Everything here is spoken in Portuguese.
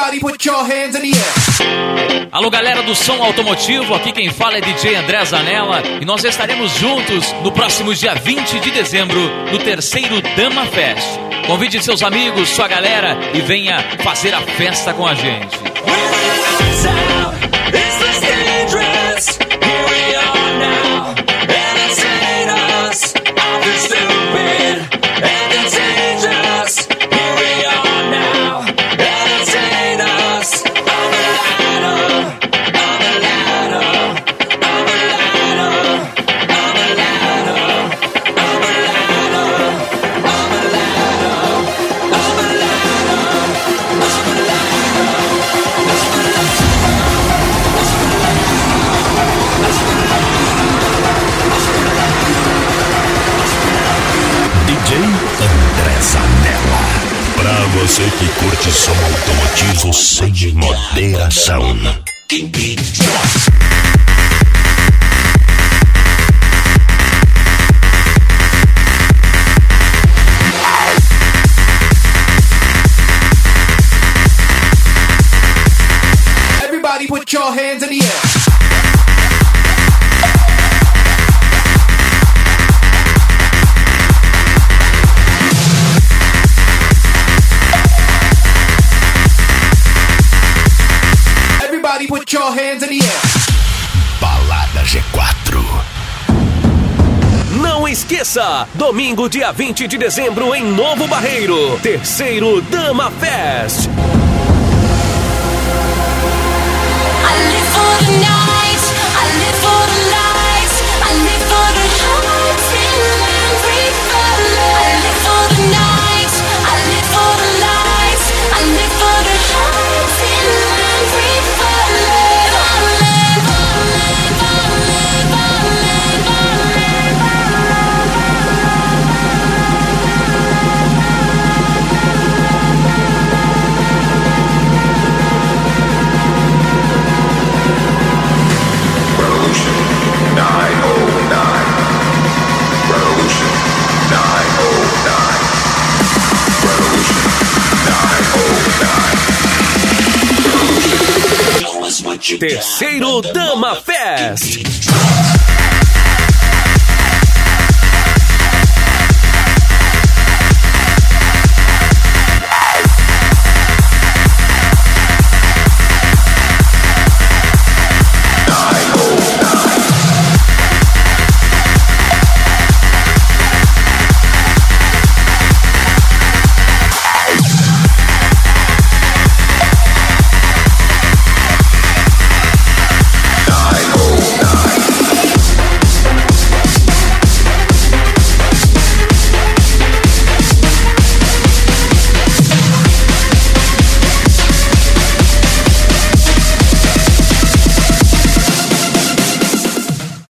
Everybody put your hands in the air. Alô, galera do som automotivo, aqui quem fala é DJ André Zanella e nós estaremos juntos no próximo dia 20 de dezembro no terceiro Dama Fest. Convide seus amigos, sua galera e venha fazer a festa com a gente. Pra você que curte som automotivo sem moderação. Everybody put your hands in the air. Put your hands in the air. Balada G4. Não esqueça, domingo dia 20 de dezembro em Novo Barreiro, terceiro Dama Fest. I live for the night, I live for the lights, I live for the hearts in every color. I live for the night, I live for the lights, I live for the hearts in every color. Terceiro Dama Fest.